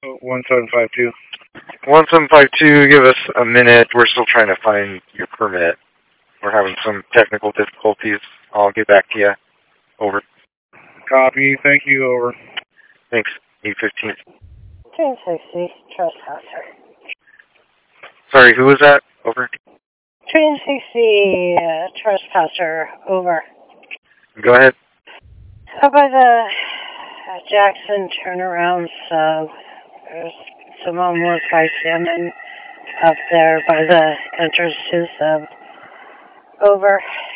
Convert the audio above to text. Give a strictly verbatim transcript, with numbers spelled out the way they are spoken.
one seven five two. one seven five two, give us a minute. We're still trying to find your permit. We're having some technical difficulties. I'll get back to you. Over. Copy. Thank you. Over. Thanks. eight fifteen. two sixty, trespasser. Sorry, who was that? Over. two sixty, uh, trespasser. Over. Go ahead. Up by the uh, Jackson turnaround sub, there's someone was by Salmon up there by the entrance to sub. Over.